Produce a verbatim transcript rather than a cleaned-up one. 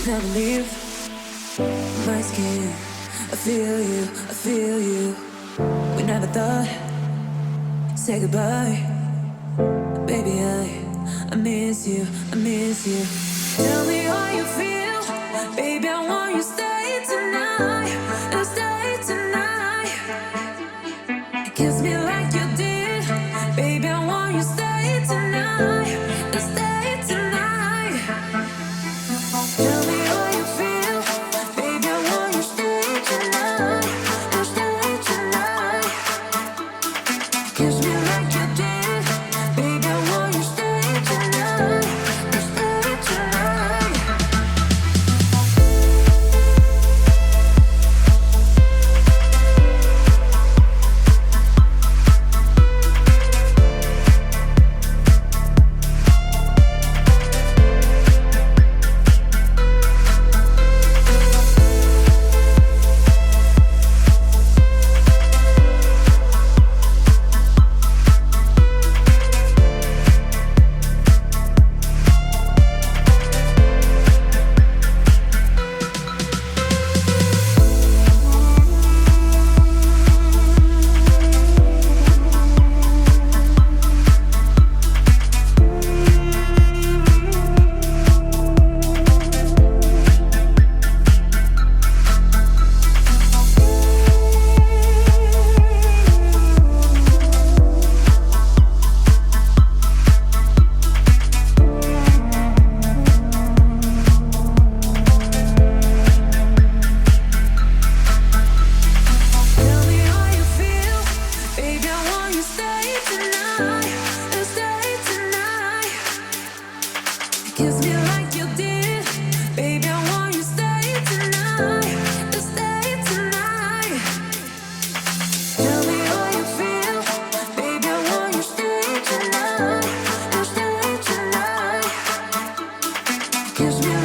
never leave my skin. I feel you, I feel you. We never thought, say goodbye. Baby, I, I miss you, I miss you. Tell me how you feel. Baby, I want you to stay tonight. And stay tonight. Kiss me like you did. Baby, I want you to stay tonight. And stay tonight. Tell me how you feel. Baby, I want you to stay tonight. And stay tonight. Kiss me like you did. Baby, I want you to stay tonight. And stay tonight. Tell me how you feel. Baby, I want you to stay tonight. And stay tonight. Kiss me like you did. Baby, I want you to stay tonight. And stay tonight. Tell me how you feel. Baby, I want you to stay tonight. And stay tonight. Kiss me